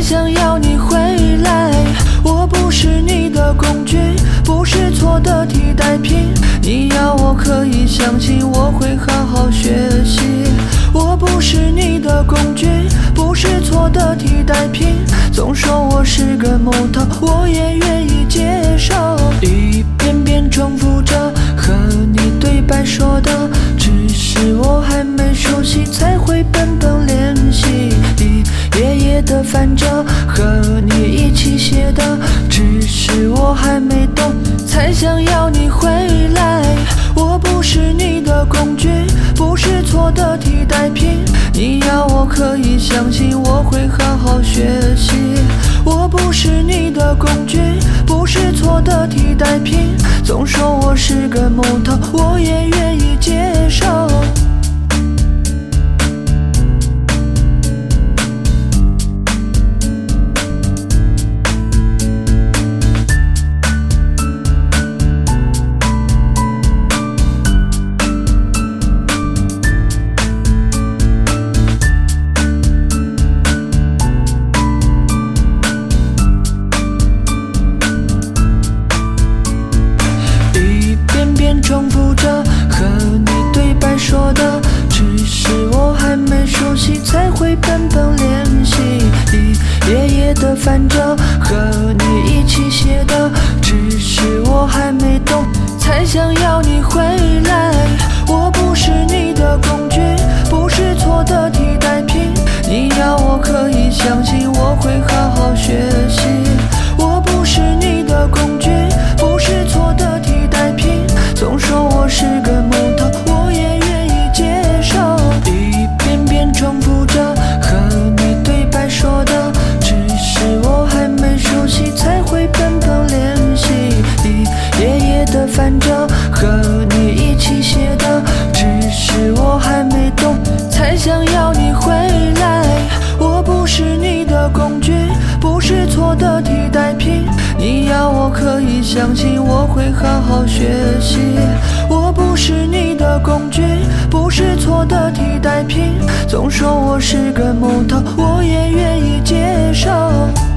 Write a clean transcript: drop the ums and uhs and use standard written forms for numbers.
想要你回来。我不是你的工具，不是错的替代品。你要我可以相信我会好好学习。我不是你的工具，不是错的替代品。总说我是个木头，我也愿意接受。一遍遍重复着和你对白说的，只是我还没熟悉，才会本本练习。一页页的翻着和你一起写的，只是我还没懂，才想要你回来。我不是你的工具，不是错的替代品。你要我可以相信我会好好学习。我不是你的工具，不是错的替代品。总说我是个木头，我也愿意接受。重复着和你对白说的，只是我还没熟悉，才会本本练习。一页页的翻着和你一起写的，只是我还没懂，才想要你回来。我不是你的工具，不是错的替代品。你要我可以相信我会好好学习。我不是你的工具，不是错的替代品。总说我是个木头，我也愿意接受。一遍遍重复着和你对白说的，只是我还没熟悉，才会本本练习。一页页的翻着和你一起写的，只是我还没懂，才想要你回来。我不是你的工具，不是错的替代品。你要我可以相信我会好好学习。我不是你的工具，不是错的替代品。总说我是个木头，我也愿意接受。